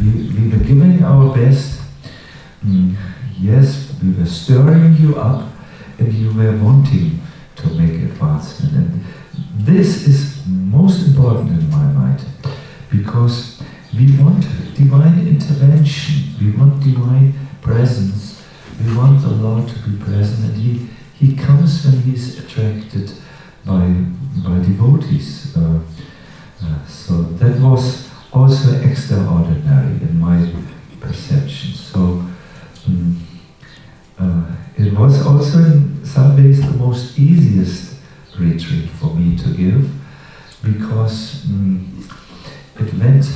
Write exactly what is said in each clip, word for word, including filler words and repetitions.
we, we were giving our best. Mm, yes, we were stirring you up, and you were wanting to make advancement. And this is most important in my mind, because we want divine intervention, we want divine presence, we want the Lord to be present, and He, he comes when He's attracted by, by devotees. Uh, uh, so that was also extraordinary in my perception. So um, uh, it was also in some ways the most easiest retreat for me to give, because um, it went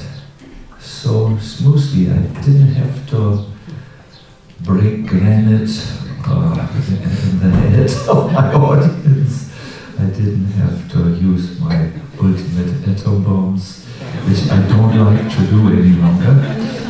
so smoothly. I didn't have to break granite uh, in the head of my audience. I didn't have to use my ultimate atom bombs, which I don't like to do any longer,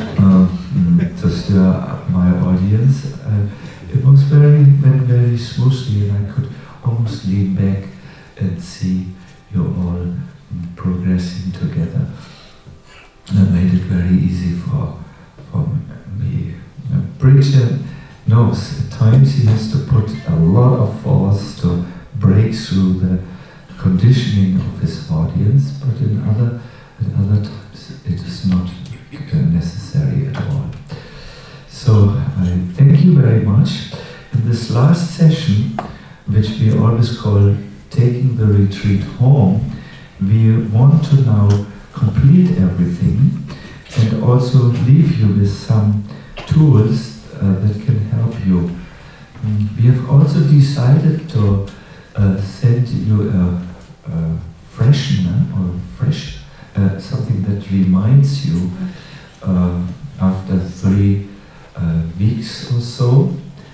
uh, to stir up my audience. Uh, it was very, very, very smoothly, and I could almost lean back and see you all progressing together. That made it very easy for, for me. A preacher knows at times he has to put a lot of force to break through the conditioning of his audience, but in other, at other times it is not necessary at all. So I thank you very much. In this last session, which we always call Taking the Retreat Home, we want to now complete everything and also leave you with some tools uh, that can help you. Mm, we have also decided to uh, send you a, a freshener or fresh, uh, something that reminds you uh, after three uh, weeks or so.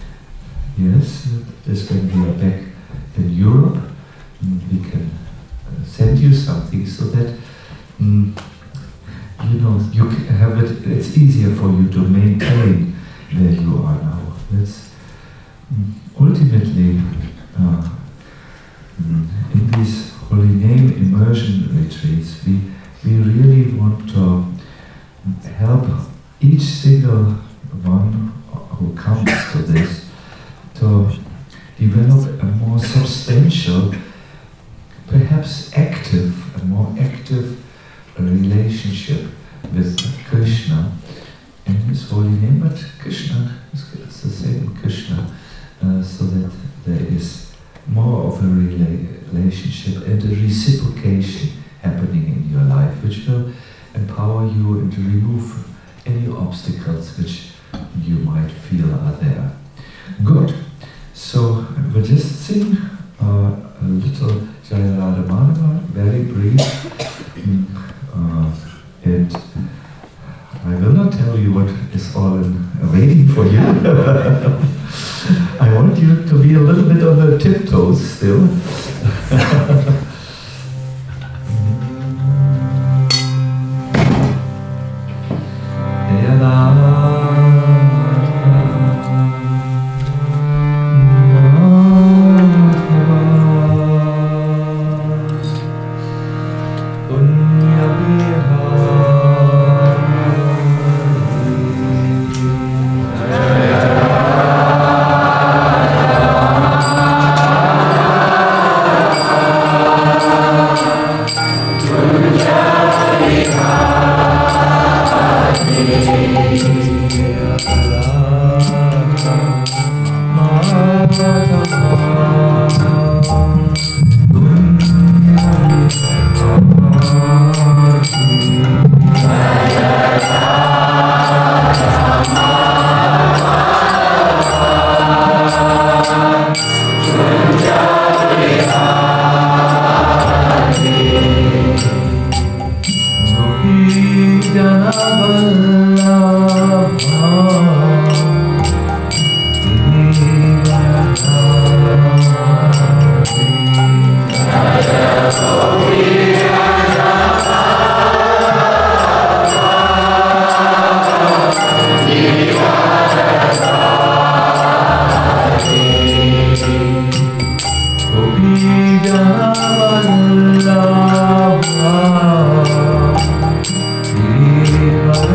Yes, this when we are back in Europe, we can uh, send you something so that mm, you know you can have it. It's easier for you to maintain where you are now. That's mm, ultimately uh, mm, in these holy name immersion retreats. We we really want to help each single one who comes to this to develop a more substantial, perhaps active, a more active relationship with Krishna in His holy name. But Krishna, it's the same Krishna, uh, so that there is more of a rela- relationship and a reciprocation happening in your life, which will empower you and remove any obstacles which you might feel are there. Good. So we'll just sing uh, a little Jaya Radha Madhava, very brief, mm, uh, and I will not tell you what is all in, waiting for you. I want you to be a little bit on the tiptoes still. Vallabha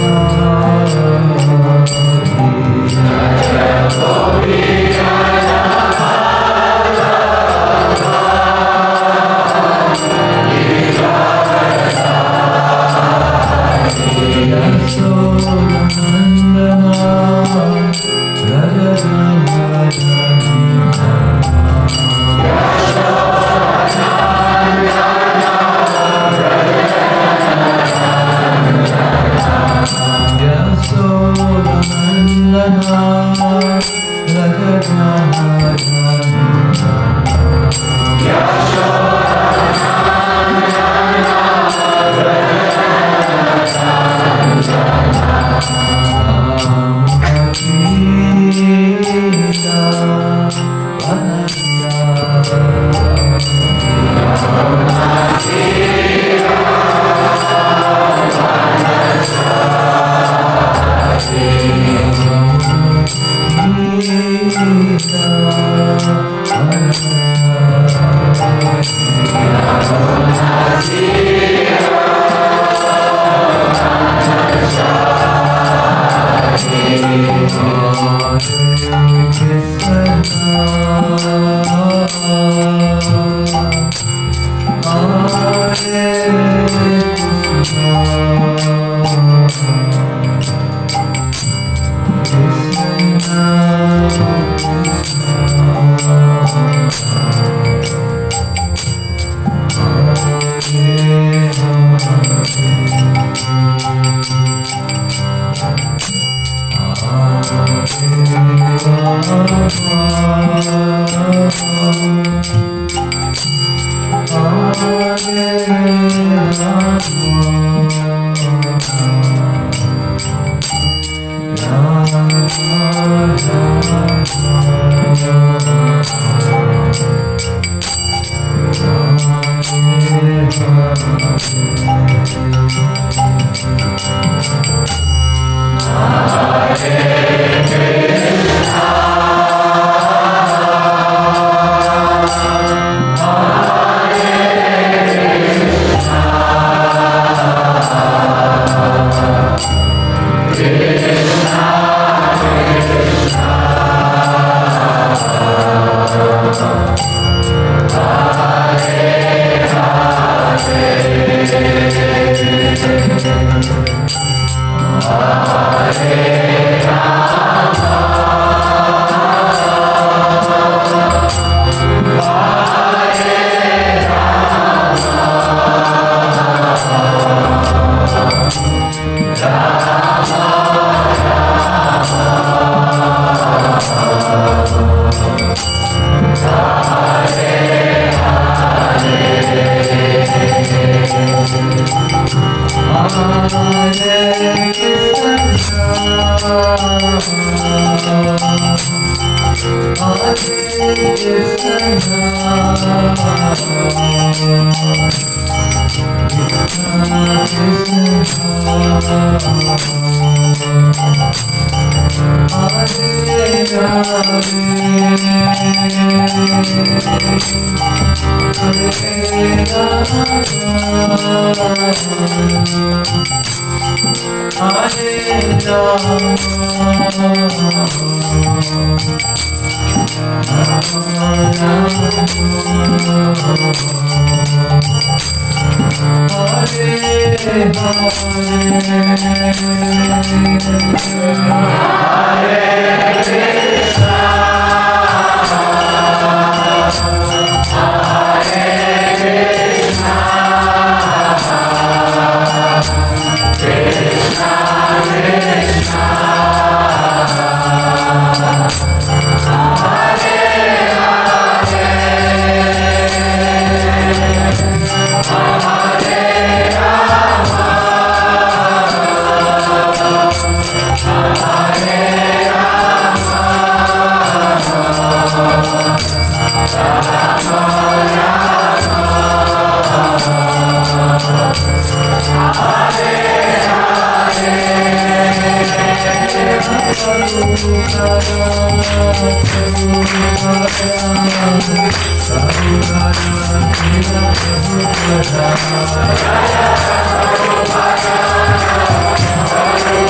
Jaya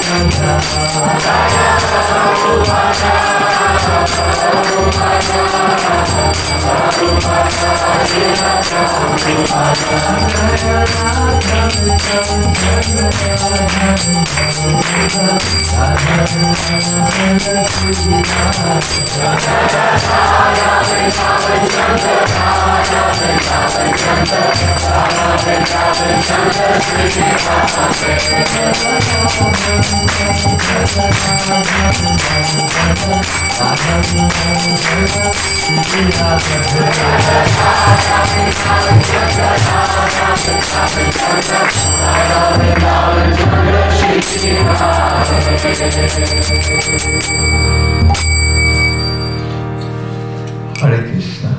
Hare Krishna.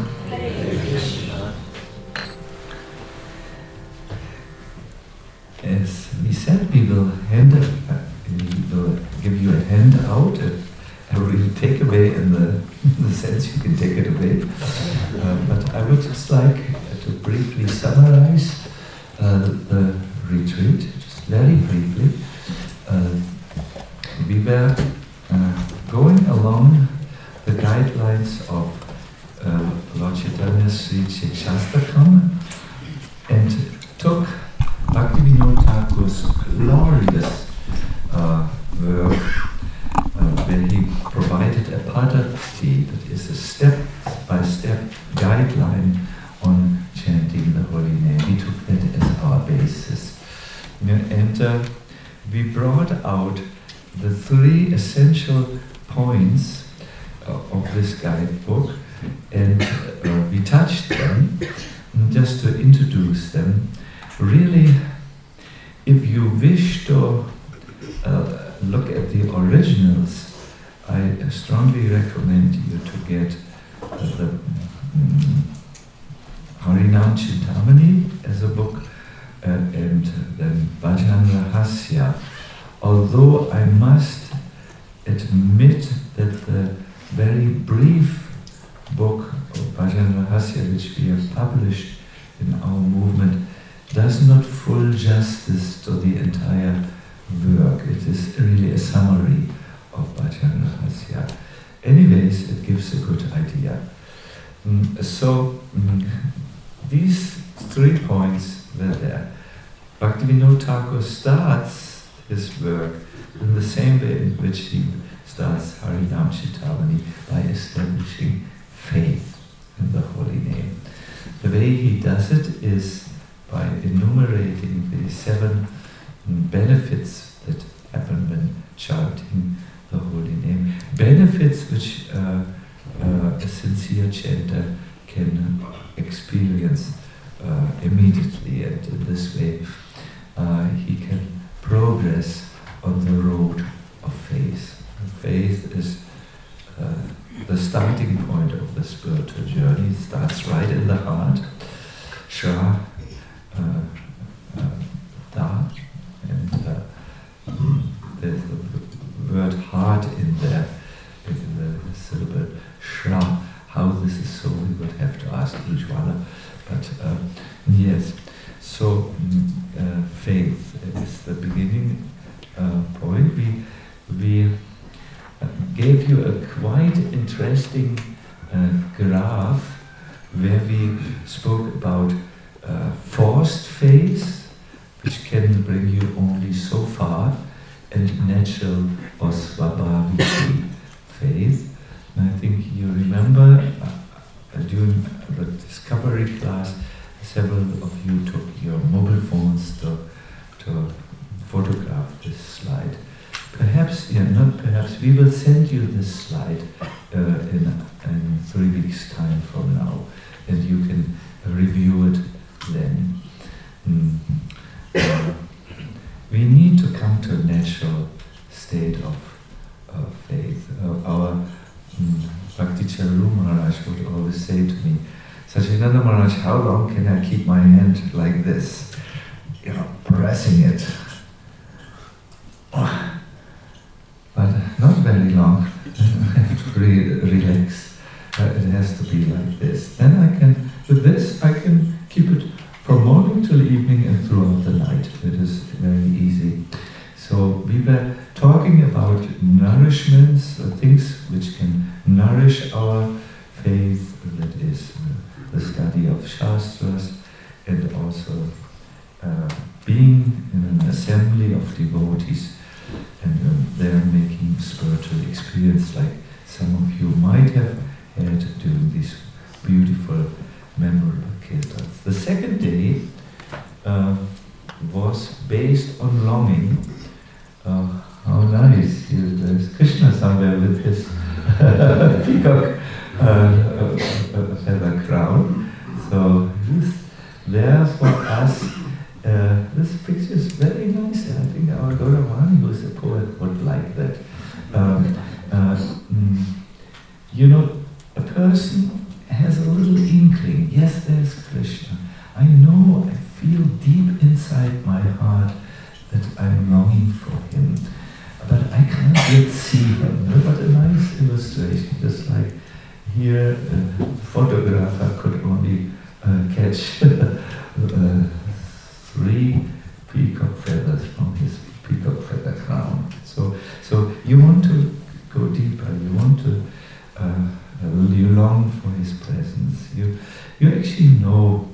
As we said, we will hand uh, we will give you a handout, a, a real takeaway in the, in the sense you can take it away. Uh, but I would just like to briefly summarize uh, the retreat, just very briefly. Uh, we were uh, going along the guidelines of uh, Lord Chaitanya's Sri Shastakam and took Bhaktivinoda Thakur's glorious uh, work uh, where he provided a padatti, that is a step-by-step guideline on chanting the holy name. We took that as our basis. And uh, we brought out the three essential points uh, of this guidebook, and uh, we touched them just to introduce them. Really, if you wish to uh, look at the originals, I strongly recommend you to get uh, the um, Harinam Chintamani as a book, uh, and then Bhajan Rahasya. Although I must admit that the very brief book of Bhajan Rahasya, which we have published in our movement, does not full justice to the entire work. It is really a summary of Bhajan Rahasya. Anyways, it gives a good idea. Mm, so, mm, these three points were there. Bhaktivinoda Thakur starts his work in the same way in which he starts Harinam Chintamani, by establishing faith in the holy name. The way he does it is by enumerating the seven benefits that happen when chanting the holy name. Benefits which uh, uh, a sincere chanter can experience uh, immediately, and in this way uh, he can progress on the road of faith. Faith is uh, the starting point of the spiritual journey. It starts right in the heart. Shra, uh, uh, Da, and uh, there's the word heart in there, in the syllable Shra. How this is so, we would have to ask Ujjwala. But uh, yes, so uh, faith is the beginning uh, point. We, we uh, gave you a quite interesting uh, graph where we spoke about uh, forced faith, which can bring you only so far, and natural or swabhaviki faith. And I think you remember uh, during the discovery class, several of you took your mobile phones to, to photograph this slide. Perhaps, yeah, not perhaps, we will send you this slide uh, in, in three weeks' time from now, and you can review it then. Mm. Uh, we need to come to a natural state of, of faith. Uh, our mm, Bhakti Charu Maharaj would always say to me, Sachidananda Maharaj, how long can I keep my hand like this? You know, pressing it. Oh. But not very long. I have to re relax. Uh, it has to be like this. Then I can, with this, I can keep it from morning till evening and throughout the night. It is very easy. So we were talking talking about nourishments, uh, things which can nourish our faith, that is uh, the study of Shastras, and also uh, being in an assembly of devotees, and um, they're making spiritual experience like some of you might have had during these beautiful, memorable kirtans. The second day uh, was based on longing. Uh, how nice! Here, there's Krishna somewhere with his peacock uh, uh, feather crown. So this there for us. Uh, this picture is very nice. I think our Gauravani, who is a poet, would like that. Um, uh, mm, you know, a person has a little inkling. Yes, there's Krishna. I know, I feel deep inside my heart that I'm longing for him, but I can't yet see him. What a nice illustration. Just like here, uh, the photographer could only uh, catch uh, three peacock feathers from his peacock feather crown. So, so you want to go deeper. You want to, uh, you long for his presence. You, you actually know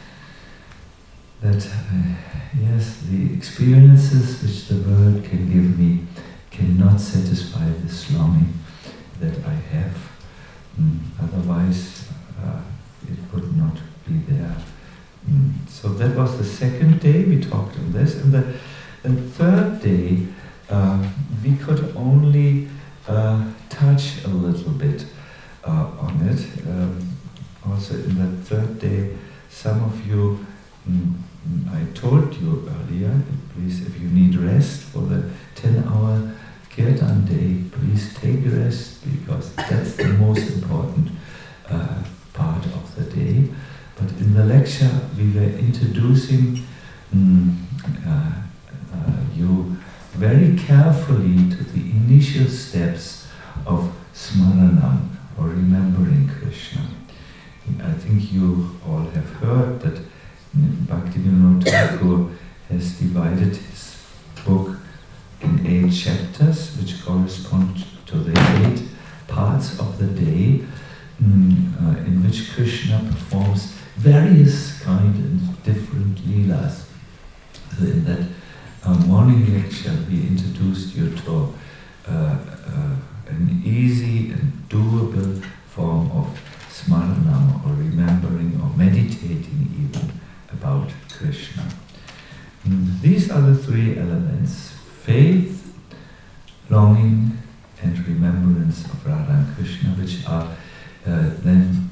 that uh, yes, the experiences which the world can give me cannot satisfy this longing that I have. Mm, otherwise, uh, it would not be there. Mm. So that was the second day we talked on this, and the, the third day uh, we could only uh, touch a little bit uh, on it. Um, also in the third day, some of you, mm, I told you earlier, please, if you need rest for the ten-hour kirtan day, please take rest, because that's the most important uh, part of the day. But in the lecture, we were introducing mm, uh, uh, you very carefully to the initial steps of Smaranam, or remembering Krishna. I think you all have heard that Bhaktivinoda Thakur has divided his book in eight chapters, which correspond to the eight parts of the day, mm, uh, in which Krishna performs various kind and different leelas. So in that uh, morning lecture, we introduced you to uh, uh, an easy and doable form of smaranam, or remembering or meditating even about Krishna. Mm, these are the three elements: faith, longing, and remembrance of Radha and Krishna, which are uh, then,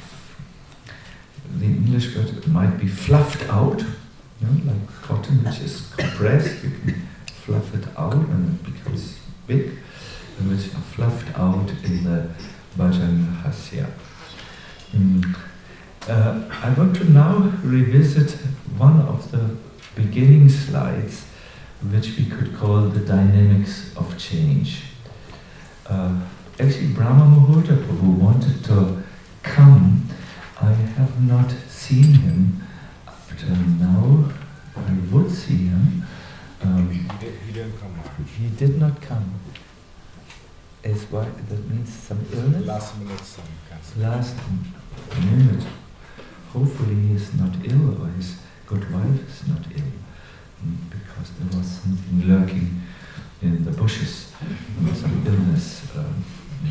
the English word might be fluffed out, you know, like cotton which is compressed. You can fluff it out and it becomes big, and which are fluffed out in the Bhajan Hasya. Mm. Uh, I want to now revisit one of the beginning slides, which we could call the dynamics of change. Uh, actually, Brahma Muhurta who wanted to come, I have not seen him up till now. I would see him. Um, he, did, he didn't come. He did not come. As why? That means some illness? Last minute some cancer. Last minute. Hopefully he is not ill, or his good wife is not ill, because there was something lurking in the bushes, some illness. Um,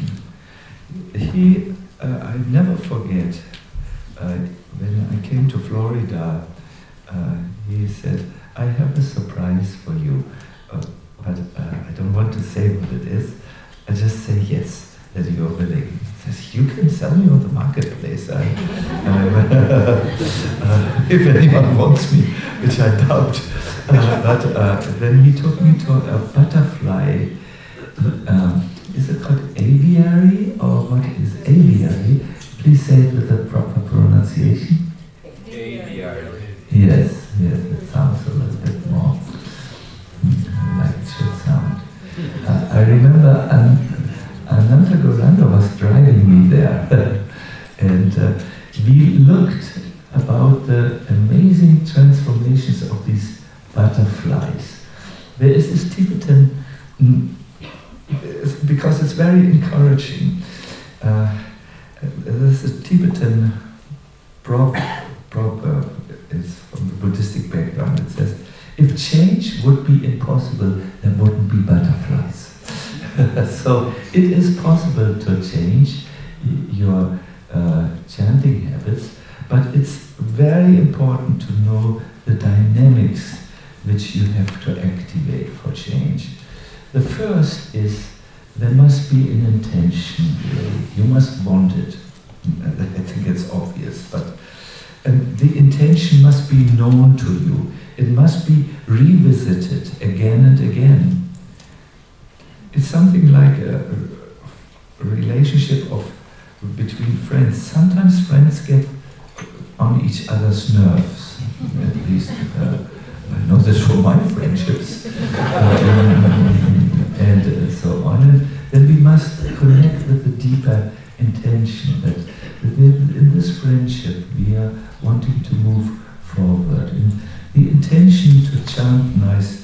he, uh, I never forget, uh, when I came to Florida, uh, he said, "I have a surprise for you, uh, but uh, I don't want to say what it is. I just say yes, that you're willing." He says, "You can sell me on the marketplace. I, um, uh, if anyone wants me," which I doubt. Uh, but uh, then he took me to a butterfly. Um, is it called aviary, or what is aviary? Please say it with the proper pronunciation. Aviary. Yes, yes, it sounds a little bit more like it should sound. Uh, I remember um, Ananta Gauranga was driving me there, and uh, we looked about the amazing transformations of these butterflies. There is this Tibetan Mm, it's because it's very encouraging. Uh, there's a Tibetan proverb, proverb, it's from the Buddhistic background. It says, if change would be impossible, there wouldn't be butterflies. So it is possible to change your uh, chanting habits, but it's very important to know the dynamics which you have to activate for change. The first is there must be an intention, really. You must want it. I think it's obvious, but and the intention must be known to you. It must be revisited again and again. It's something like a, a relationship of between friends. Sometimes friends get on each other's nerves. At least uh, I know this from my friendships, um, and uh, so on. And then we must connect with the deeper intention that, that in this friendship we are wanting to move forward. And the intention to chant nice,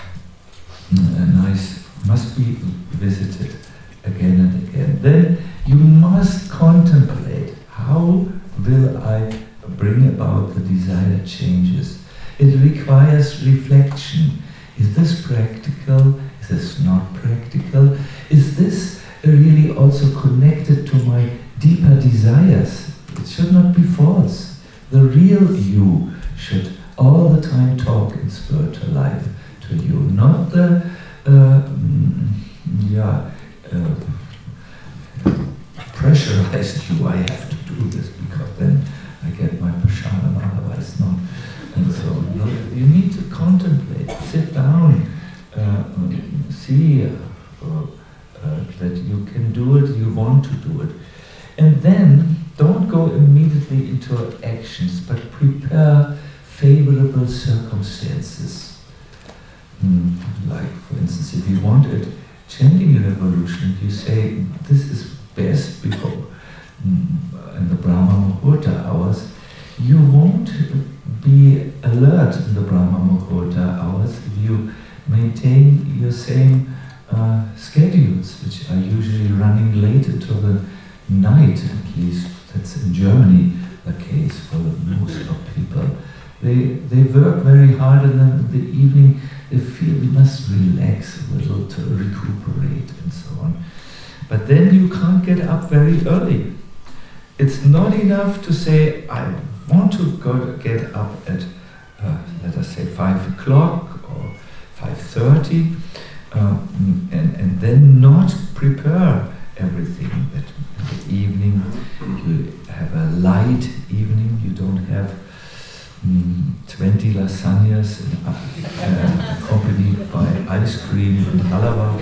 uh, nice must be visited again and again. Then you must contemplate, how will I bring about the desired changes? It requires reflection. Is this practical? Is this not practical? Is this really also connected to my deeper desires? It should not be false. The real you should all the time talk in spiritual life to you, not the uh, yeah uh, pressurized you. I have to do this because then I get my prasadam, otherwise not. And so you, know, you need to contemplate, sit down, uh, see uh, uh, that you can do it, you want to do it. And then don't go immediately into actions, but prepare favorable circumstances. Mm, like, for instance, if you want a chanting revolution, you say, this is best before, mm, in the Brahma Muhurta hours. You won't be alert in the Brahma Muhurta hours if you maintain your same uh, schedules, which are usually running late into the night, at least that's in Germany the case for most of people. They, they work very hard, and then in the evening they feel we must relax a little to recuperate and so on. But then you can't get up very early. It's not enough to say, I want to go get up at, uh, let us say, five o'clock or five thirty, um, and, and then not prepare everything. That in the evening you have a light evening, you don't have mm, twenty lasagnas uh, accompanied by ice cream and halava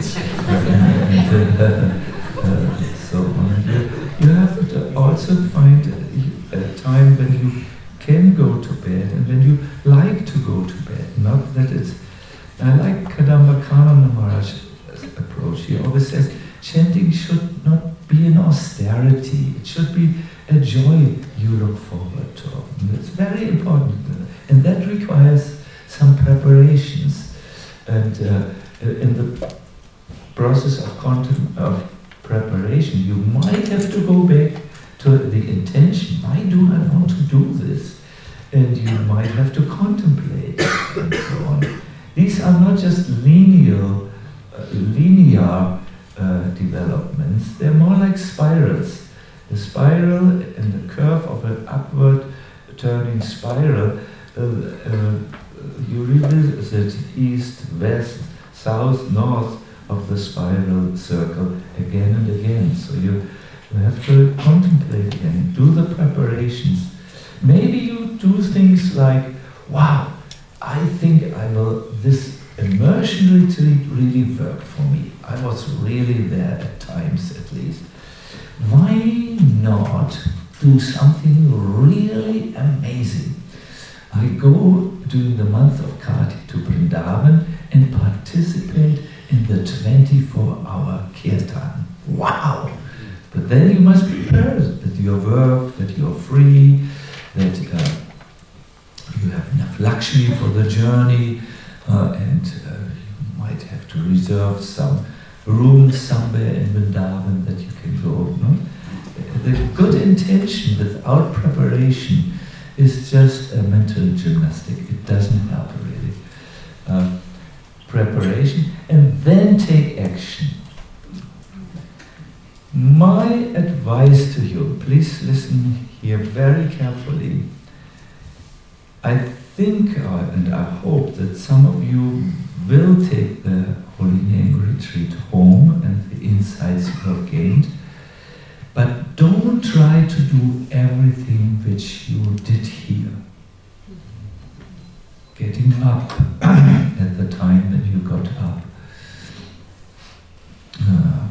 and, uh, uh, so on. You, you have to also find a, a time when you can go to bed and when you like to go to bed. Not that it's... I like Kadamba Kanana Maharaj's approach. He always says, chanting should not be an austerity. It should be a joy you look forward to. And it's very important. And that requires some preparations. And uh, in the process of, content, of preparation, you might have to go back to the intention. Why do I want to do this? And you might have to contemplate and so on. These are not just linear, uh, linear uh, developments. They're more like spirals. The spiral and the curve of an upward turning spiral, uh, uh, you revisit east, west, south, north of the spiral circle again and again. So you, you have to contemplate again, do the preparations. Maybe you do things like, wow, I think I will, this immersion retreat really worked for me. I was really there at times at least. Why not do something really amazing? I go during the month of Kartik to Vrindavan and participate in the twenty-four hour kirtan. Wow! But then you must be prepared that your work, that you're free, that uh, you have enough luxury for the journey, uh, and uh, you might have to reserve some room somewhere in Vrindavan that you can go. No? The good intention without preparation is just a mental gymnastic. It doesn't help really. Uh, preparation and then take action. My advice to you, please listen here very carefully. I think uh, and I hope that some of you will take the Holy Name Retreat home and the insights you have gained. But don't try to do everything which you did here. Getting up at the time that you got up. Uh,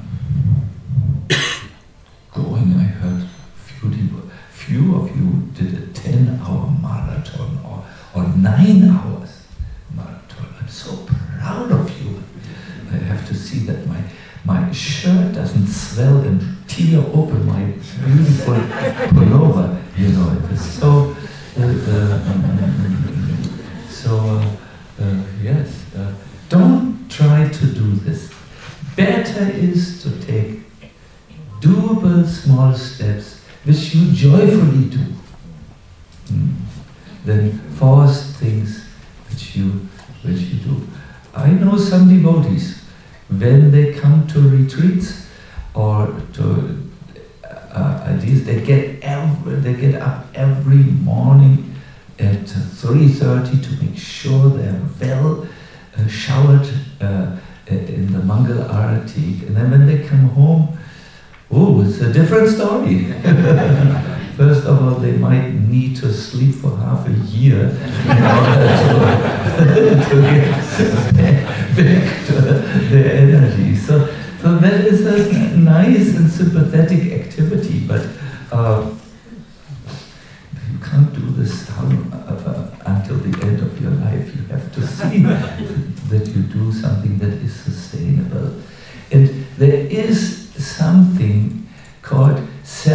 going, I heard few, few of you did a ten hour marathon or, or nine hours marathon. I'm so proud of you. I have to see that my, my shirt doesn't swell and tear open my beautiful pullover. You know, it is so, uh, uh, um, so uh, uh, yes. Uh, don't try to do this. Better is to take doable small steps which you joyfully do, mm. than forced things which you which you do. I know some devotees, when they come to retreats or to uh, ideas, they get every, they get up every morning at three thirty to make sure they're well uh, showered uh, in the Mangal Arati, and then when they come home, oh, it's a different story. First of all, they might need to sleep for half a year in order to, to get back, back to their energy. So, so that is a nice and sympathetic activity, but uh, you can't do this how, uh, until the end of your life. You have to see that you do something that is sustainable. And there is something called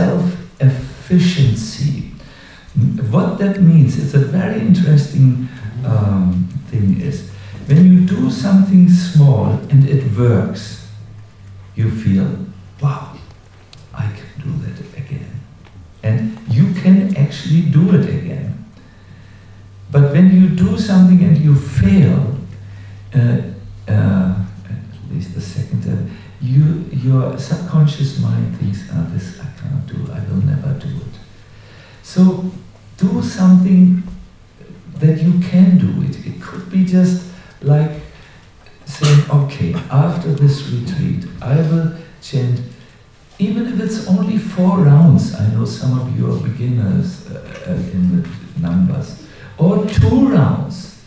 self-efficiency. What that means, it's a very interesting um, thing is, when you do something small and it works, you feel, wow, I can do that again. And you can actually do it again. But when you do something and you fail, uh, uh, at least the second time, You, your subconscious mind thinks, ah, this I can't do, I will never do it. So do something that you can do it. It could be just like saying, okay, after this retreat, I will chant, even if it's only four rounds. I know some of you are beginners uh, in the numbers, or two rounds,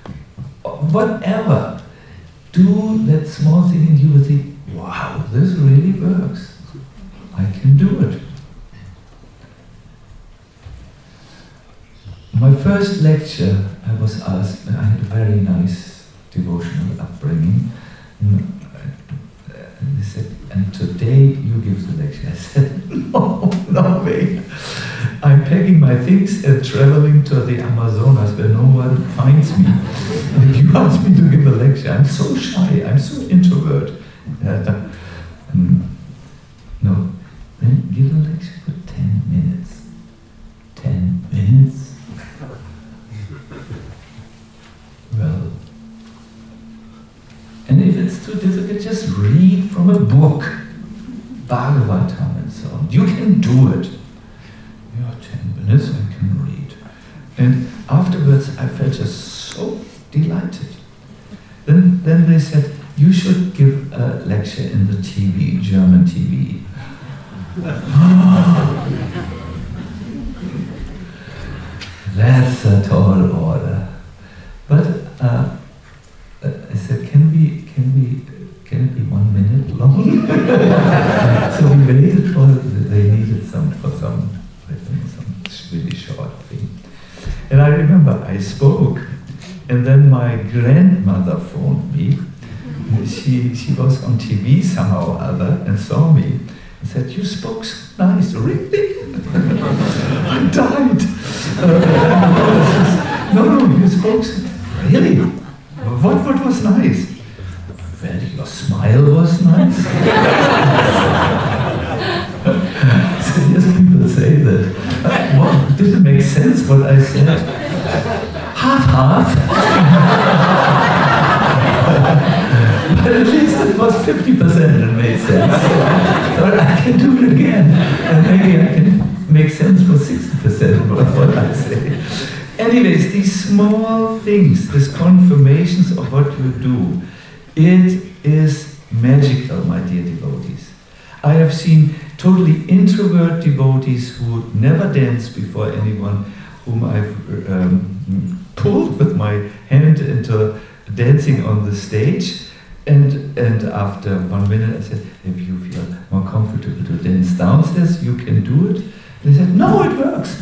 whatever. Do that small thing and you will think, wow, this really works. I can do it. My first lecture, I was asked, I had a very nice devotional upbringing. And they said, and today you give the lecture. I said, no, no way. I'm packing my things and traveling to the Amazonas where no one finds me. And you ask me to give a lecture. I'm so shy, I'm so introvert. Uh, um, no, then give a lecture for ten minutes. Ten minutes? Well, and if it's too difficult, just read from a book, Bhagavatam and so on. You can do it. Yeah, ten minutes I can read. And afterwards I felt just so delighted. Then, then they said, you should give a lecture in the T V, German T V. That's a tall order. But uh, I said, can we, can we, can it be one minute long? So we waited for, they needed some, for some, I think, some really short thing. And I remember I spoke, and then my grandmother phoned me. She, she was on T V somehow or other and saw me and said, you spoke so nice. Really? I died. Uh, no, no, you spoke so, really? What, what was nice? Well, smile was nice. So yes, people say that. Well, did it make sense what I said? Half half. But at least it was fifty percent it made sense. So I can do it again. And maybe I can make sense for sixty percent of what I say. Anyways, these small things, these confirmations of what you do, it is magical, my dear devotees. I have seen totally introvert devotees who never dance before anyone, whom I've um, pulled with my hand into dancing on the stage. And, and after one minute I said, if you feel more comfortable to dance downstairs, you can do it. And they said, no, it works.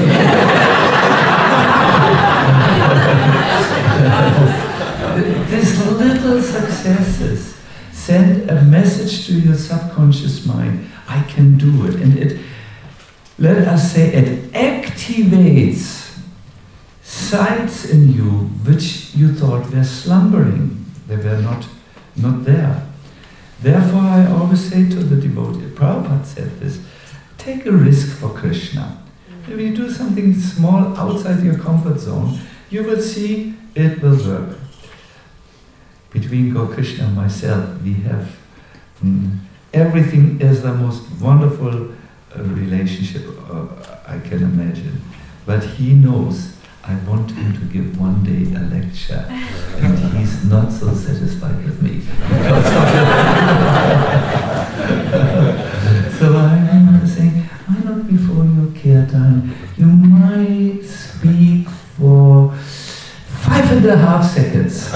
These little successes send a message to your subconscious mind. I can do it. And it, let us say, it activates sides in you which you thought were slumbering. They were not, not there. Therefore, I always say to the devotee, Prabhupada said this, take a risk for Krishna. If you do something small outside your comfort zone, you will see it will work. Between Gaur-Krishna and myself, we have mm, everything is the most wonderful uh, relationship uh, I can imagine. But he knows I want him to give one day a lecture, and he's not so satisfied with me. So I remember saying, why not before your kirtan, you might speak for five and a half seconds.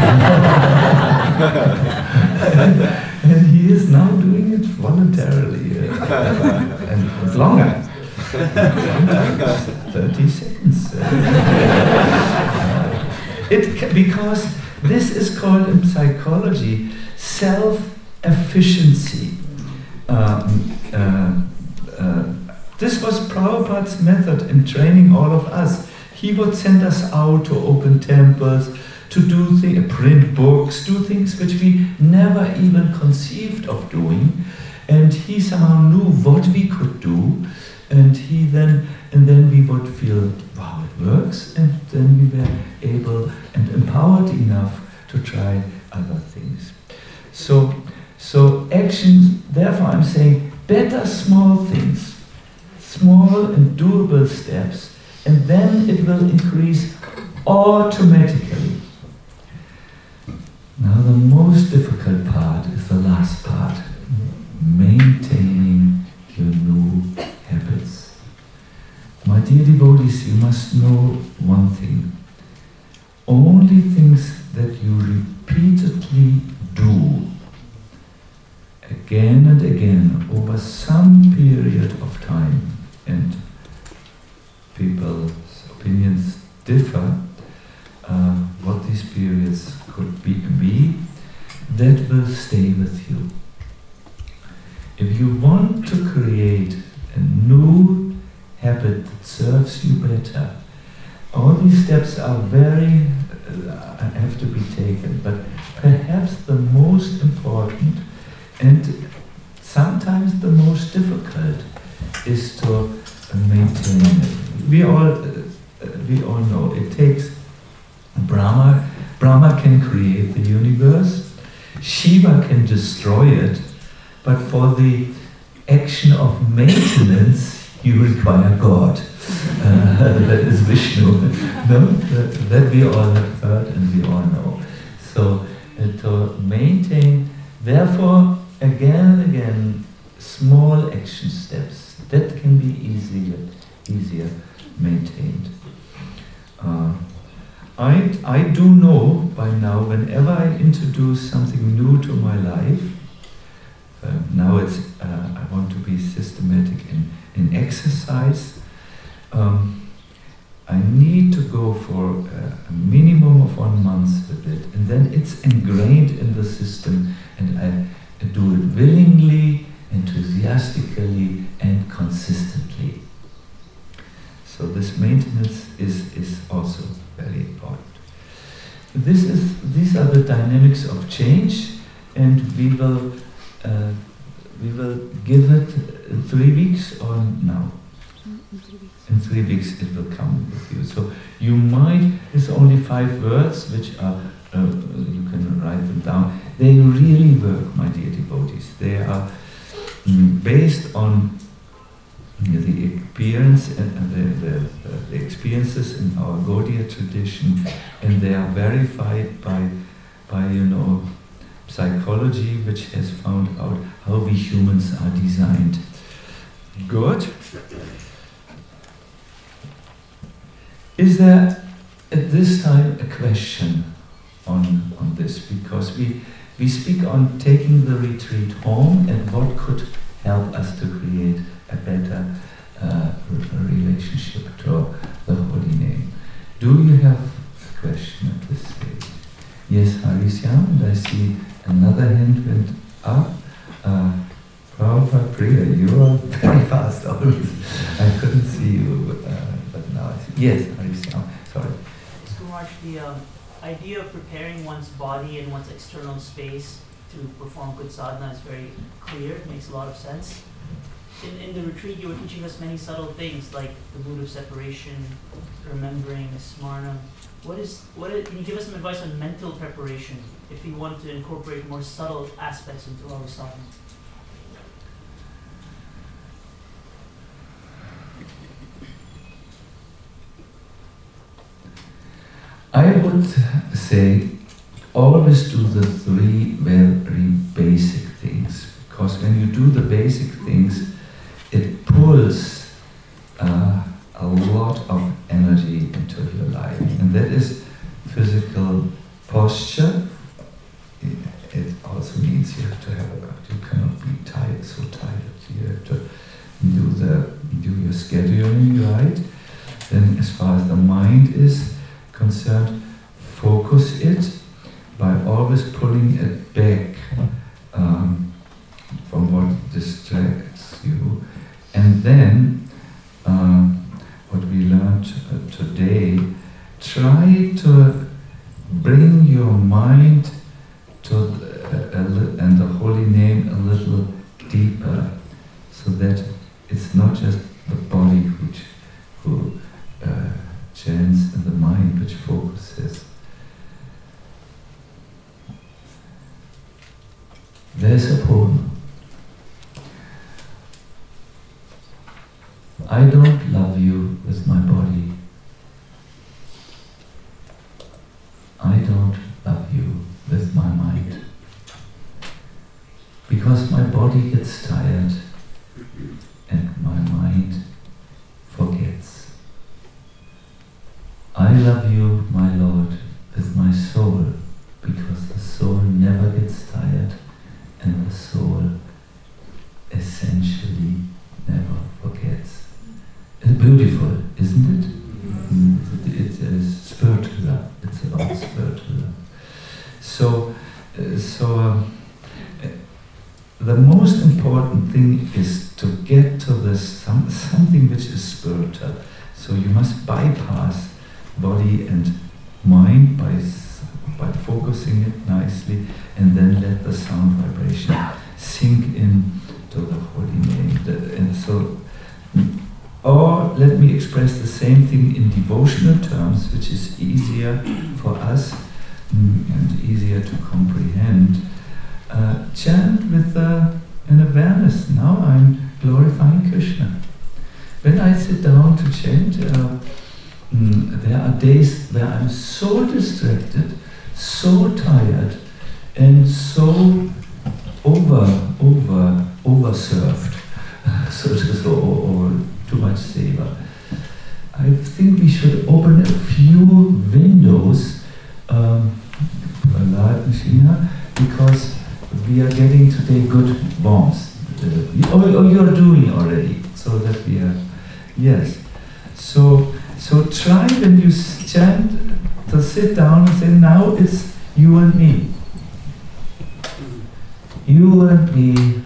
and, and he is now doing it voluntarily, uh, and longer. thirty seconds. It ca- because this is called in psychology self-efficiency. Um, uh, uh, this was Prabhupada's method in training all of us. He would send us out to open temples, to do things, print books, do things which we never even conceived of doing, and he somehow knew what we could do, and he then and then we would feel, wow, it works, and then we were able and empowered enough to try other things. So, so actions. Therefore, I'm saying better small things, small and doable steps, and then it will increase automatically. Now the most difficult part is the last part, maintaining your new habits. My dear devotees, you must know one thing. Only things that you repeatedly do again and again over some period of time, and people's opinions differ, uh, what these periods could be, be, that will stay with you. If you want to create a new habit that serves you better, all these steps are very, uh, have to be taken, but perhaps the most important and sometimes the most difficult is to uh, maintain it. We all, uh, we all know it takes Brahma. Brahma can create the universe, Shiva can destroy it, but for the action of maintenance, you require God. Uh, that is Vishnu. No? That, that we all have heard and we all know. So uh, to maintain, therefore, again and again, small action steps that can be easier, easier maintained. Uh, I I do know by now, whenever I introduce something new to my life, uh, now it's uh, I want to be systematic in in exercise. Um, I need to go for a, a minimum of one month with it, and then it's ingrained in the system, and I, I do it willingly, enthusiastically, and consistently. So this maintenance is, is also very important. This is these are the dynamics of change, and we will uh, we will give it in three weeks or now. In three weeks. In three weeks it will come with you. So you might. It's only five words which are uh, you can write them down. They really work, my dear devotees. They are mm, based on you know, the experience and, and the, the, uh, the experiences in our Gaudiya tradition, and they are verified by, by you know, psychology, which has found out how we humans are designed. Good. Is there at this time a question on on this? Because we we speak on taking the retreat home and what could help us to create a better uh, relationship to the holy name. Do you have a question at this stage? Yes, Harisyam, and I see another hand went up. Uh, Prabhupada Priya, you are very fast always. I couldn't see you, uh, but now I see. Yes, Harisyam, sorry. So Marsh, the um, idea of preparing one's body and one's external space to perform good sadhana is very clear, it makes a lot of sense. In, in the retreat, you were teaching us many subtle things like the mood of separation, remembering, smarna. What is, what is, can you give us some advice on mental preparation if we want to incorporate more subtle aspects into our sadhana? I would say always do the three very basic things, because when you do the basic things, it pulls uh, a lot of energy into your life, and that is physical posture. It, it also means you have to have a, you cannot be tired, so tired. You have to do the do your scheduling right. Then, as far as the mind is concerned, focus it by always pulling it back um, from what distracts you. And then, um, what we learned uh, today, try to bring your mind to the, uh, li- and the holy name a little deeper, so that it's not just the body which who uh, chants and the mind which focuses. There's a poem. I don't love you with my body. I don't love you with my mind. Because my body gets tired and my mind forgets. I love you, my Lord, with my soul, because the soul never gets tired and the soul essentially never forgets. It's beautiful, isn't it? Mm. It, it is spiritual love. It's about spiritual love. So, uh, so um, uh, the most important thing is to get to this some, something which is spiritual. So you must bypass body and mind by by focusing it nicely, and then let the sound vibration sink in to the holy name. The, and so, or let me express the same thing in devotional terms, which is easier for us mm, and easier to comprehend. Uh, chant with uh, an awareness. Now I'm glorifying Krishna. When I sit down to chant, uh, mm, there are days where I'm so distracted, so tired, and so over, over, overserved, so to say, or, or too much savor. I think we should open a few windows, um, because we are getting today good warmth. Uh, or, or you're doing already, so that we are, yes. So, so try when you chant to sit down and say, now it's you and me. You and me,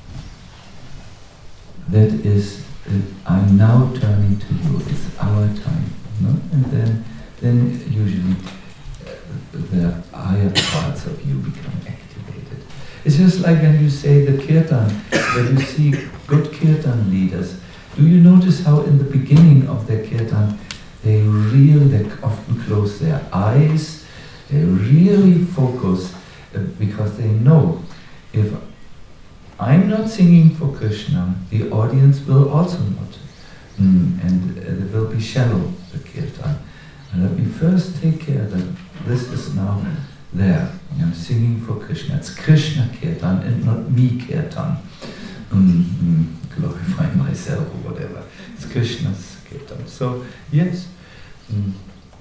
that is, uh, I'm now turning to you, it's our time. No? And then, then usually uh, the higher parts of you become activated. It's just like when you say the kirtan, when you see good kirtan leaders. Do you notice how in the beginning of their kirtan, they really, they often close their eyes, they really focus, uh, because they know if I'm not singing for Krishna, the audience will also not. Mm, and uh, it will be shallow, the kirtan. And let me first take care that this is now there. I'm singing for Krishna. It's Krishna kirtan and not me kirtan. Mm, mm, glorifying myself or whatever. It's Krishna's kirtan. So, yes. Mm.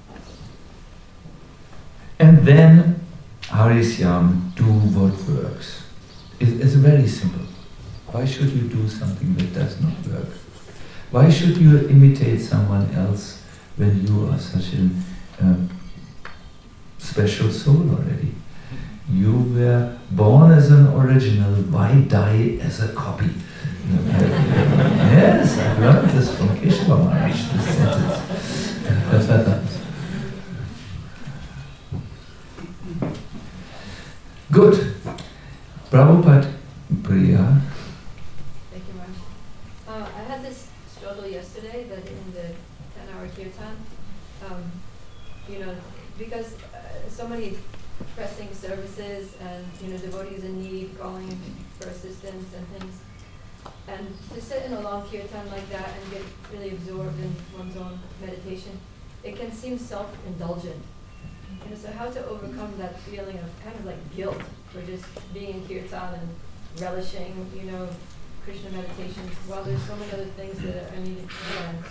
And then, Harisyam, do what works. It, it's very simple. Why should you do something that does not work? Why should you imitate someone else when you are such a uh, special soul already? You were born as an original, why die as a copy? Yes, I've learned this from Keshava Maharaj, this sentence. Good. Prabhupada, Priya. Thank you, Maharaj. Uh, I had this struggle yesterday that in the ten-hour kirtan, um, you know, because uh, so many pressing services and, you know, devotees in need calling for assistance and things. And to sit in a long kirtan like that and get really absorbed in one's own meditation, it can seem self-indulgent. You know, so how to overcome that feeling of kind of like guilt for just being in kirtan and relishing, you know, Krishna meditations while there's so many other things that are needed to be done.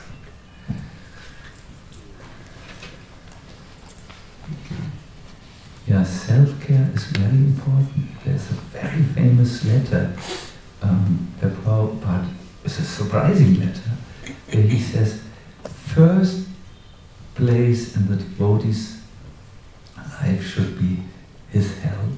Yeah, self-care is very important. There's a very famous letter um, that Prabhupada, it's a surprising letter, where he says, first place in the devotee's life should be his health.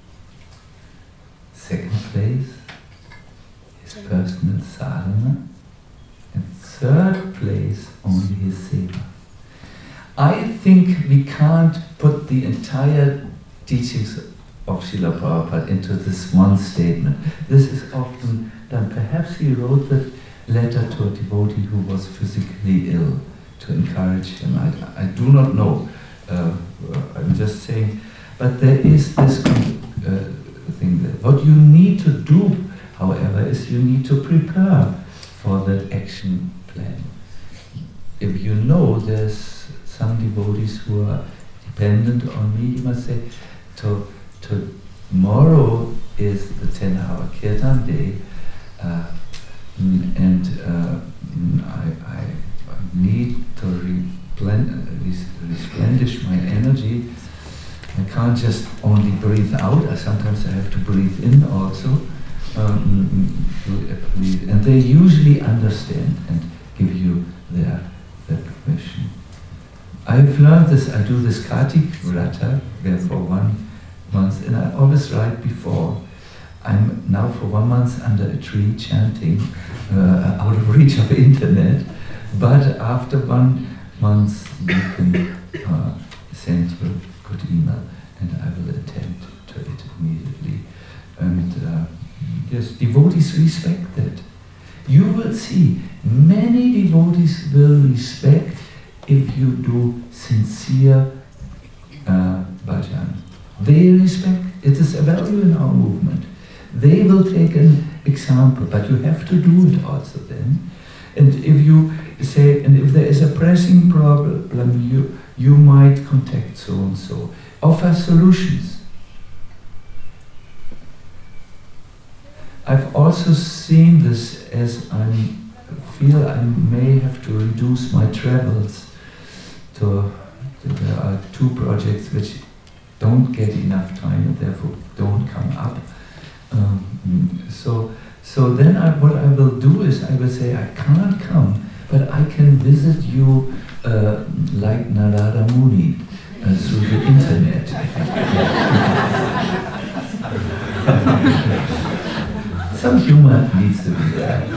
Second place, his personal sadhana. And third place, only his seva. I think we can't put the entire teachings of Srila Prabhupada into this one statement. This is often done. Perhaps he wrote that letter to a devotee who was physically ill to encourage him. I, I do not know. Uh, I'm just saying. But there is this uh, thing there. What you need to do, however, is you need to prepare for that action plan. If you know there's some devotees who are dependent on me, you must say, to, to tomorrow is the ten-hour kirtan day, uh, and uh, I, I need to replen- replenish my energy. I can't just only breathe out, sometimes I have to breathe in also. Um, and they usually understand and give you their, their permission. I've learned this, I do this Kartik Vrata, there for one month, and I always write before. I'm now for one month under a tree chanting, uh, out of reach of internet, but after one month you can uh, send your good email, and I will attend to it immediately. And uh, yes, devotees respect that. You will see, many devotees will respect if you do sincere uh, bhajan. They respect, it is a value in our movement. They will take an example, but you have to do it also then. And if you say, and if there is a pressing problem, you, you might contact so and so. Offer solutions. I've also seen this as I feel I may have to reduce my travels. To, to, there are two projects which don't get enough time and therefore don't come up. Um, so, so then I, what I will do is I will say I can't come, but I can visit you uh, like Narada Muni uh, through the internet. Some humor needs to be there.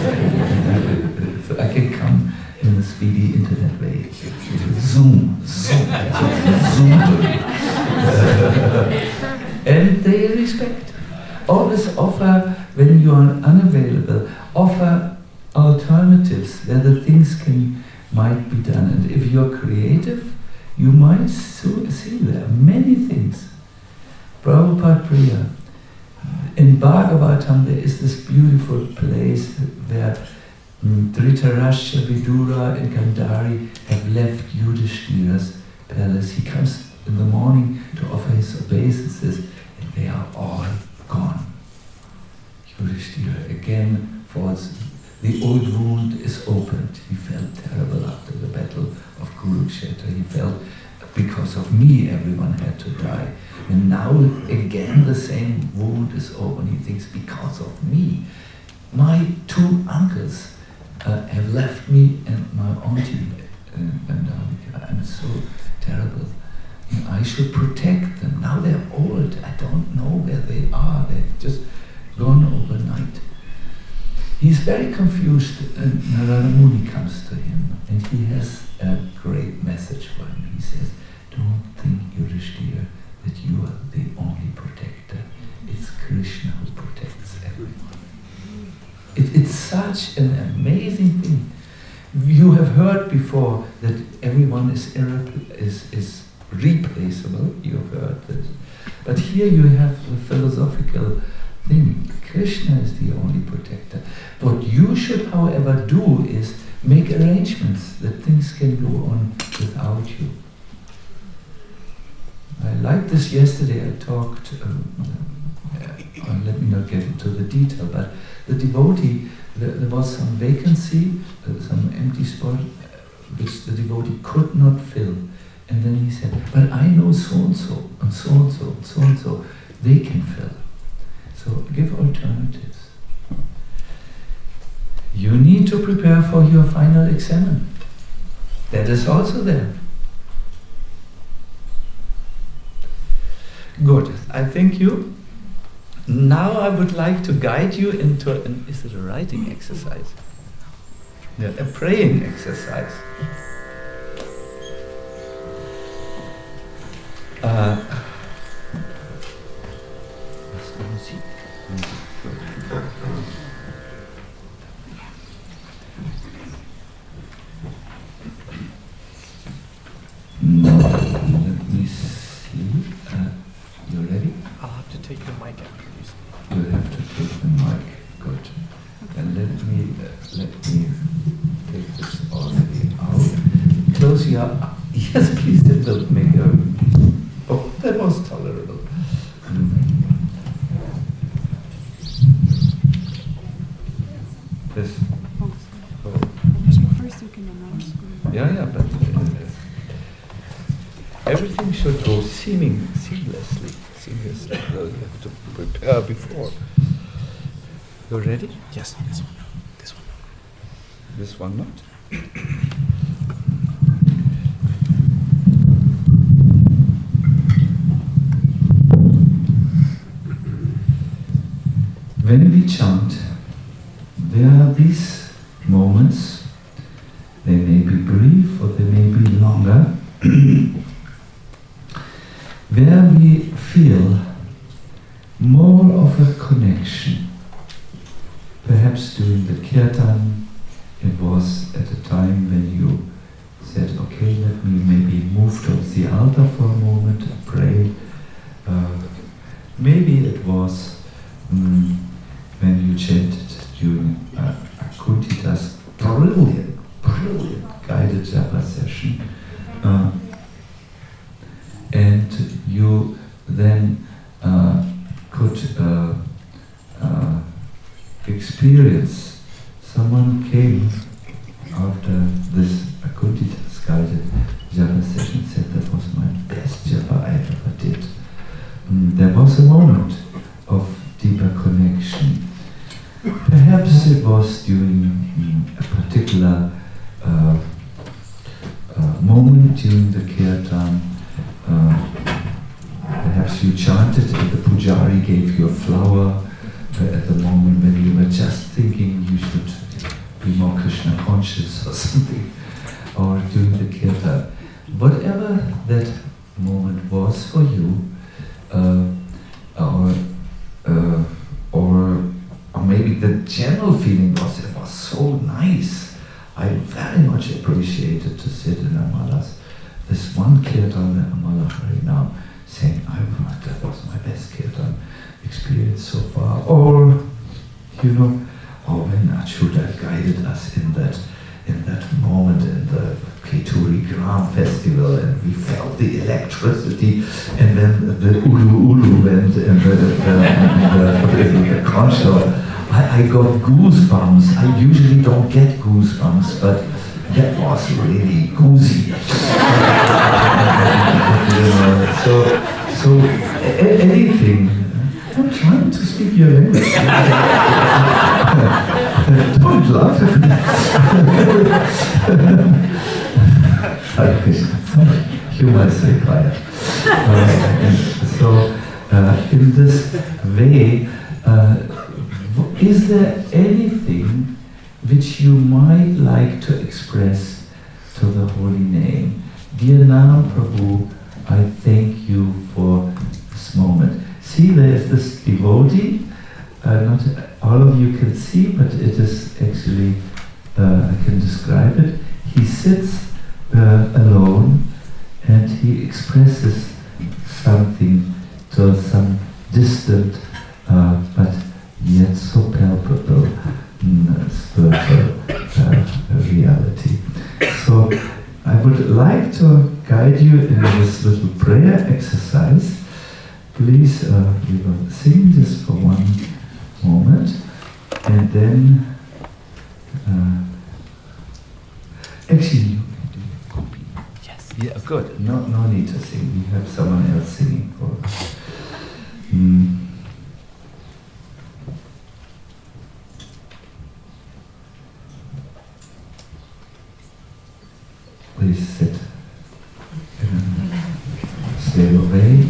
So I can come in the speedy internet way. Zoom, Zoom, Zoom. And they respect. Always offer, when you are unavailable, offer alternatives where the things can might be done. And if you're creative, you might so, see there are many things. Prabhupada Priya. In Bhagavatam there is this beautiful place where um, Dhritarashtra, Vidura and Gandhari have left Yudhishthira's palace. He comes in the morning to offer his obeisances and they are all gone. Yudhishthira again falls. The old wound is opened. He felt terrible after the battle of Kurukshetra. He felt, because of me everyone had to die. And now again the same wound is open. He thinks, because of me, my two uncles uh, have left me and my auntie uh, Gandharika. I'm so terrible. And I should protect them. Now they're old. I don't know where they are. They've just gone overnight. He's very confused, and Narada Muni comes to him and he has a great message for him. He says, don't think, Yudhishthira, that you are the only protector. It's Krishna who protects everyone. It, it's such an amazing thing. You have heard before that everyone is, irrepl- is, is replaceable. You have heard this. But here you have the philosophical thing. Krishna is the only protector. What you should, however, do is make arrangements that things can go on without you. I liked this yesterday. I talked, um, uh, let me not get into the detail, but the devotee, the, there was some vacancy, uh, some empty spot, uh, which the devotee could not fill. And then he said, but I know so-and-so, and so-and-so, and so-and-so, they can fill. So give alternatives. You need to prepare for your final examen. That is also there. Good. I thank you. Now I would like to guide you into an, is it a writing exercise? Yeah, a praying exercise. Uh, No, let me see. Uh, you ready? I'll have to take the mic out, please. You have to take the mic. Good. And let me uh, let me take this already out. Close your eyes. Yes, please. That will make a. Oh, that was tolerable. This. Oh. First you can announce. Yeah, yeah, but uh, everything should go seeming seamlessly. Seamlessly. So you have to prepare before. You ready? Yes, this one. This one. This one not. When we chant, there are these moments. They may be brief or they may be longer, where we feel more of a connection. Perhaps during the kirtan, it was at a time when you said, okay, let me maybe move towards the altar for a moment and pray. Uh, maybe it was um, when you chanted during uh, Akuntita's brilliant, brilliant guided japa session. Uh, and you then uh, could uh, uh, experience. Someone came after this Akuntita's guided japa session and said that was my best japa I ever did. Um, there was a moment of deeper connection. Perhaps it was during um, a particular uh, uh, moment during the kirtan. Uh, perhaps you chanted and the pujari gave you a flower uh, at the moment when you were just thinking you should be more Krishna conscious or something, or during the kirtan. Whatever that moment was for you, uh, or uh, maybe the general feeling was it was so nice. I very much appreciated to sit in Amalas. This one kirtan in Amala right now, saying, I, that was my best kirtan experience so far. Or, you know, or when Achyuta guided us in that in that moment in the Keturi Gram Festival, and we felt the electricity, and then the Ulu Ulu and, and the, the, the, the, the conch shell. I, I got goosebumps. I usually don't get goosebumps, but that was really goosey. You know, so, so a- anything. I'm trying to speak your language. Don't laugh at me. Hare Krishna. Humor is required. Uh, so, uh, in this way, uh, is there anything which you might like to express to the holy name? Dear Nam Prabhu, I thank you for this moment. See, there is this devotee. Uh, not all of you can see, but it is actually, uh, I can describe it. He sits uh, alone and he expresses something to some distant uh, but yet so palpable mm, spiritual uh, reality. So I would like to guide you in this little prayer exercise. Please, uh, we will sing this for one moment, and then, uh, actually, you can do a copy. Yes. Yeah, good. No, no need to sing. We have someone else singing for us. Mm. Please sit. Stay away.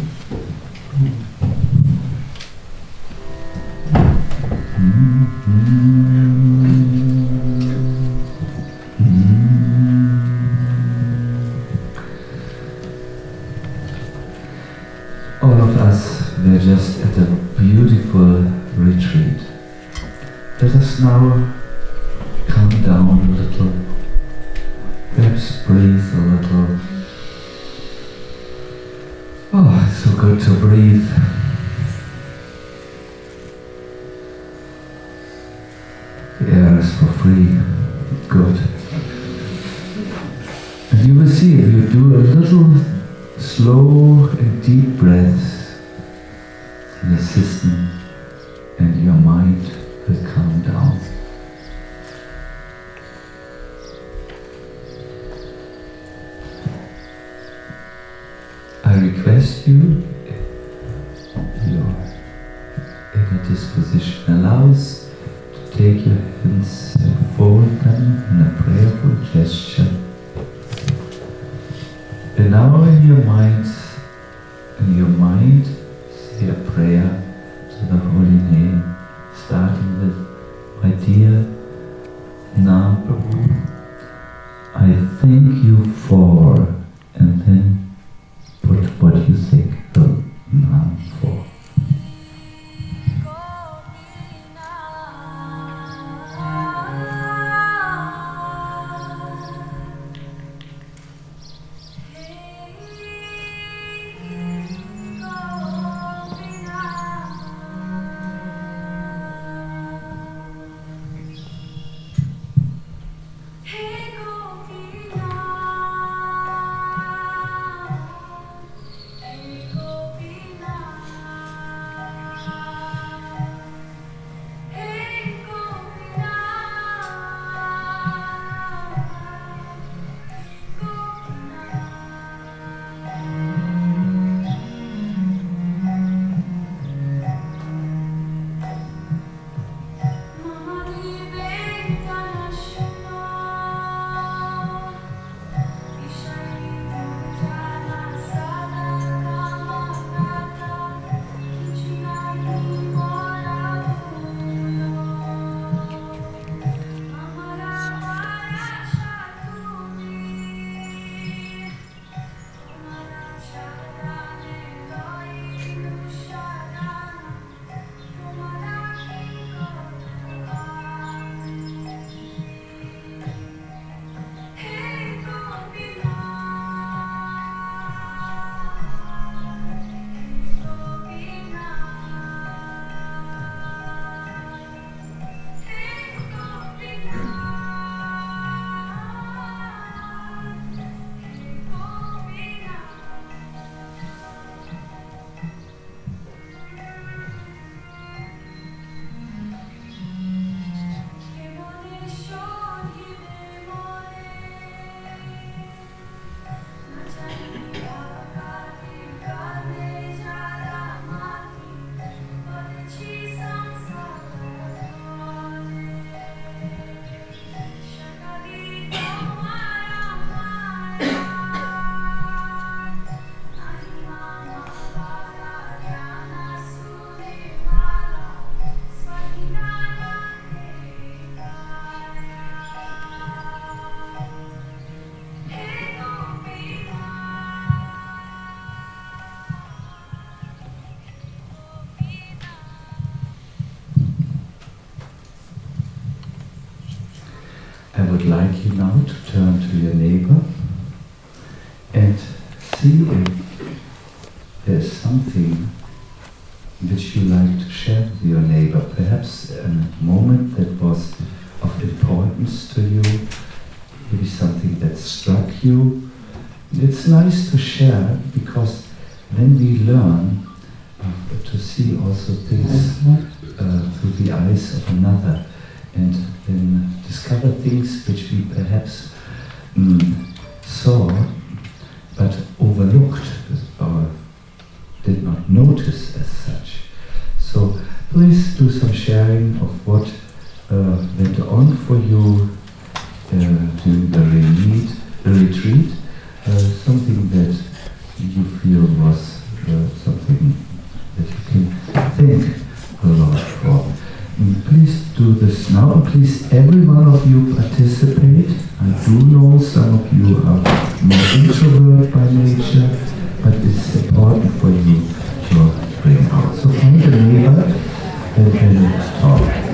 All of us, we're just at a beautiful retreat. Let us now calm down a little, perhaps breathe a little. Oh, it's so good to breathe. The air is for free. Good. And you will see if you do a little slow and deep breaths, the system and your mind will calm down. I request you, if your inner disposition allows, to take your hands and fold them in a prayerful gesture. And now in your mind, in your mind, say a prayer to the holy name, starting with, my dear Nam Prabhu, I thank you for, and then put what you think the Nam for. Go, I would like you now to turn to your neighbor and see if there's something which you like to share with your neighbor. Perhaps a moment that was of importance to you, maybe something that struck you. It's nice to share, because then we learn uh, to see also things uh, through the eyes of another, and then discover things which we perhaps mm, saw but overlooked or did not notice as such. So please do some sharing of what uh, went on for you uh, during the retreat, the retreat uh, something that you feel was uh, something that you can thank the Lord for. And please do this now. Please, every one of you participate. I do know some of you are more introvert by nature, but it's important for you to bring out. So find a neighbor and then talk.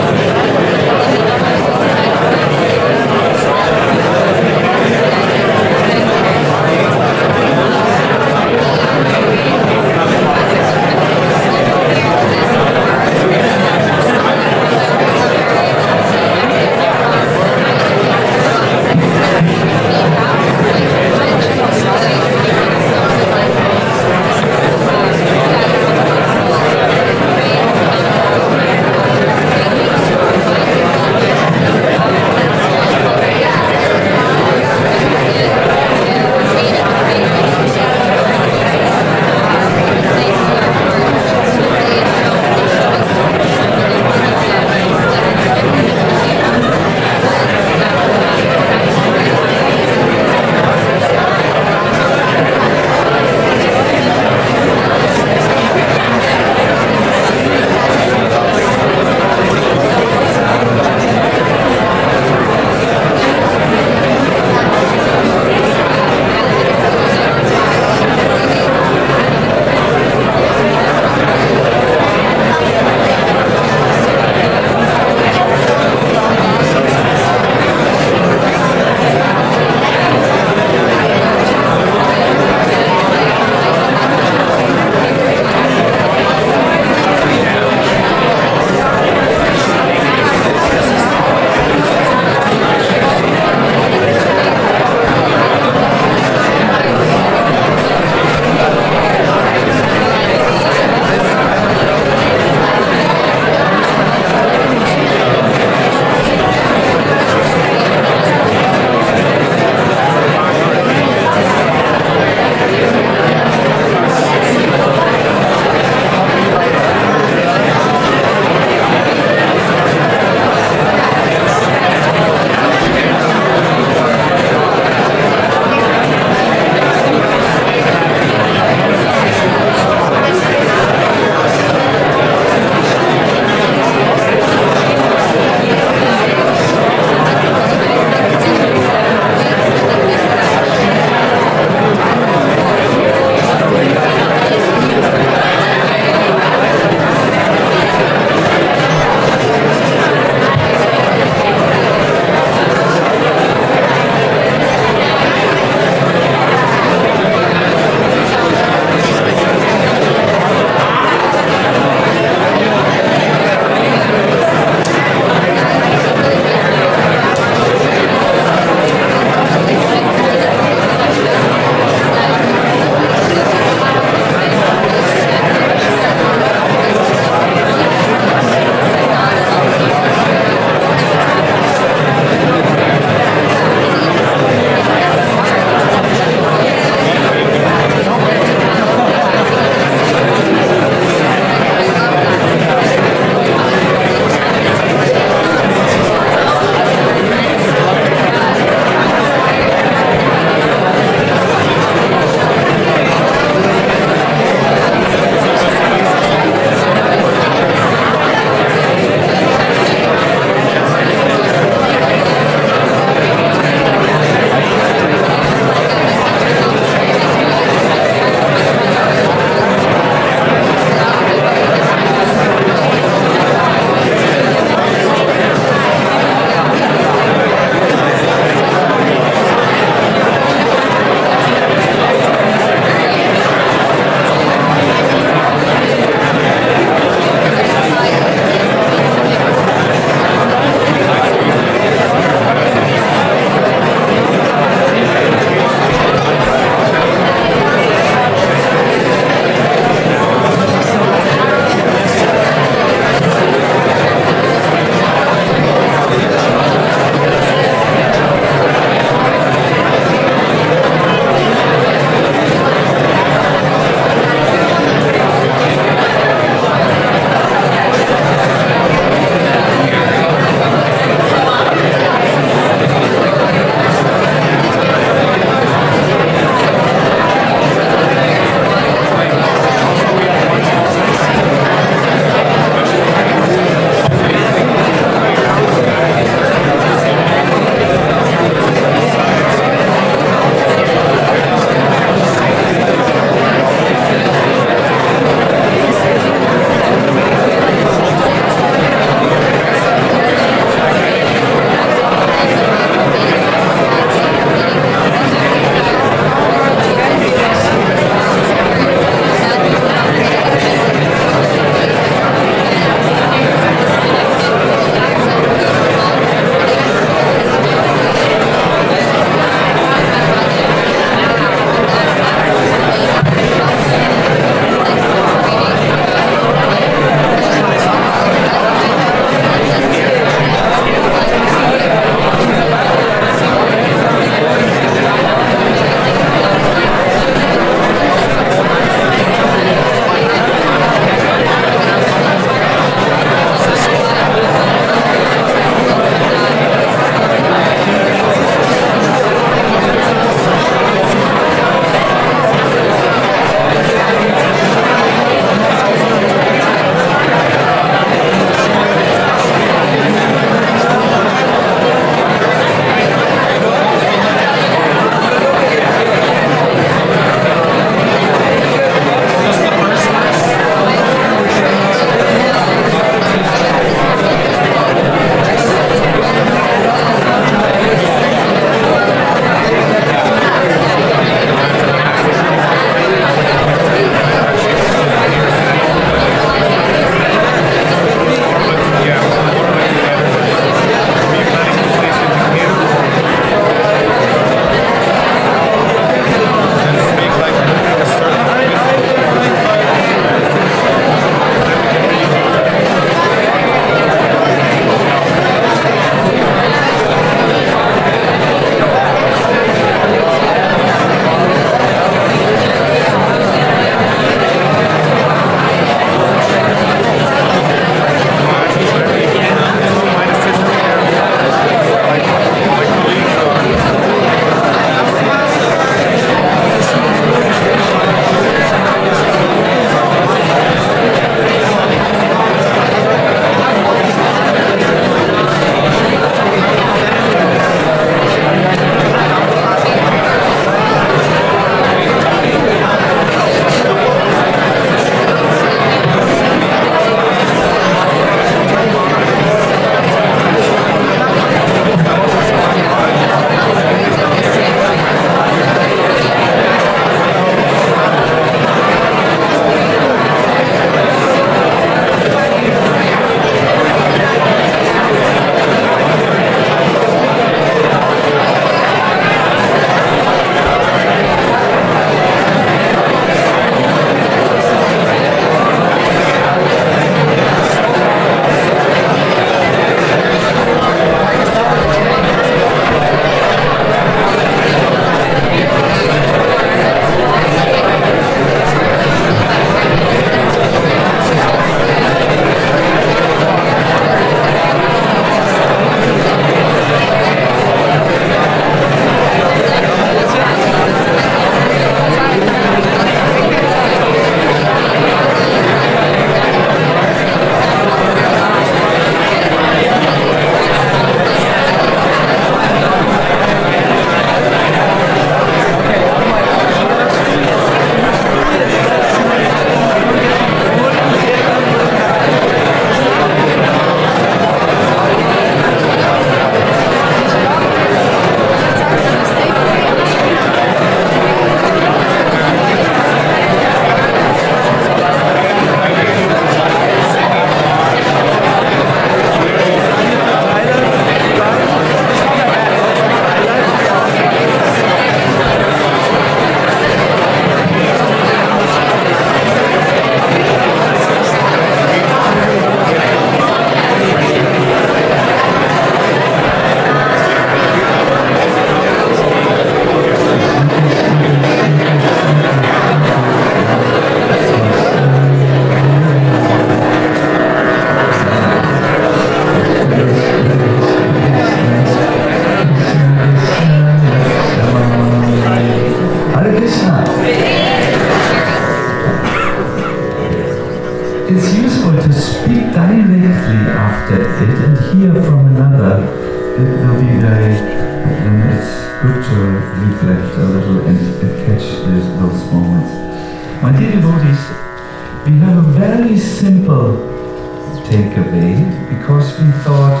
good to reflect a little and, and catch this, those moments. My dear devotees, we have a very simple takeaway because we thought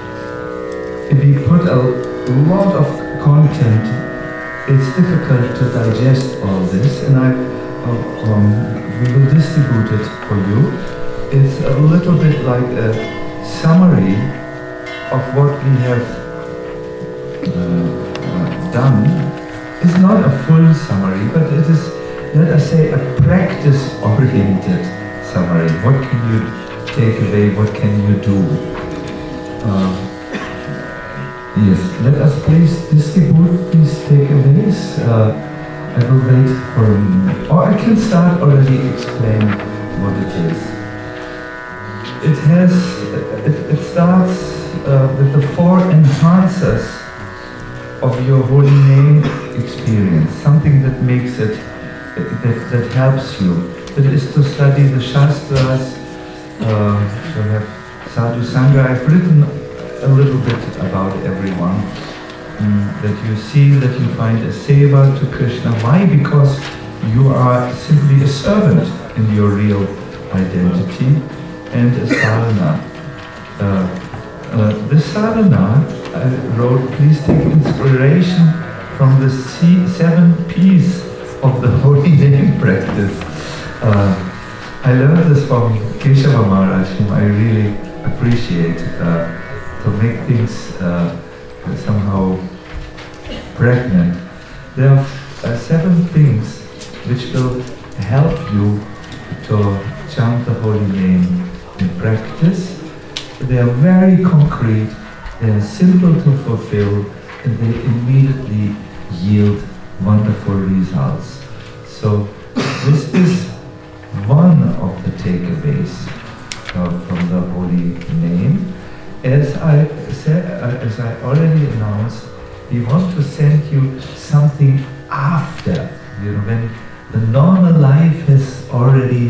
if we put a lot of content, it's difficult to digest all this, and I, uh, um, we will distribute it for you. It's a little bit like a summary of what we have uh, uh, done. It's not a full summary, but it is, let us say, a practice-oriented summary. What can you take away? What can you do? Uh, yes, let us please distribute these takeaways. Uh, I will wait for a minute. Or I can start already explain what it is. It has, it, it starts uh, with the four enhancers of your holy name experience, something that makes it, that, that helps you. That is to study the Shastras, uh, to have Sadhu Sangha. I've written a little bit about everyone. Mm, that you see, that you find a seva to Krishna. Why? Because you are simply a servant in your real identity. And a sadhana. Uh, uh, this sadhana, I wrote, please take inspiration from the C seven P's of the holy name practice. Uh, I learned this from Keshava Maharaj, whom I really appreciate, uh, to make things uh, somehow pregnant. There are uh, seven things which will help you to chant the holy name in practice. They are very concrete, they are simple to fulfill, and they immediately yield wonderful results. So this is one of the takeaways uh, from the holy name. As I said, uh, as I already announced, we want to send you something after, you know, when the normal life has already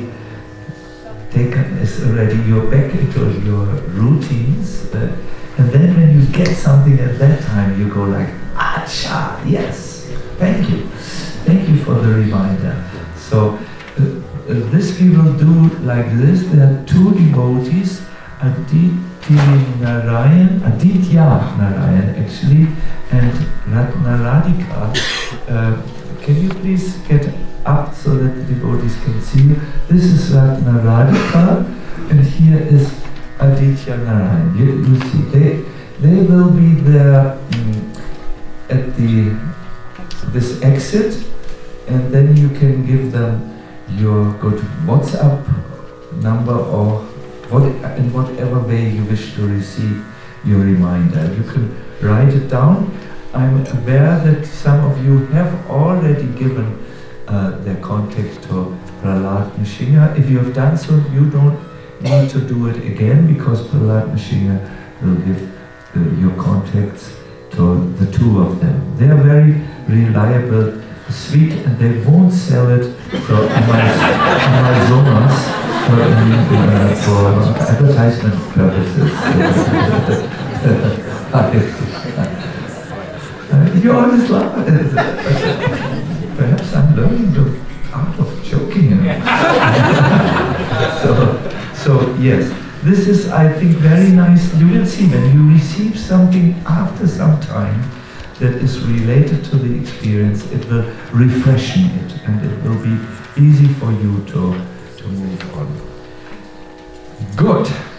taken, is already, you're back into your routines, uh, and then when you get something at that time, you go like, acha, yes, thank you, thank you for the reminder. So uh, uh, this we will do like this. There are two devotees, Aditya Narayan, Aditya Narayan actually, and Ratna Radhika. Uh, can you please get up so that the devotees can see you? This is Ratna Radhika, and here is Aditya Narayan. You, you see, they they will be there um, at the this exit, and then you can give them your go to WhatsApp number or what in whatever way you wish to receive your reminder. You can write it down. I'm aware that some of you have already given Uh, their contact to Prahlad Nrsimha. If you have done so, you don't need to do it again because Prahlad Nrsimha will give uh, your contacts to the two of them. They are very reliable, sweet, and they won't sell it for Amazonas for, uh, for advertisement purposes. uh, you always laugh. Perhaps I'm learning the art of joking. You know? so, so yes, this is, I think, very nice. You will see when you receive something after some time that is related to the experience, it will refreshen it, and it will be easy for you to to move on. Good.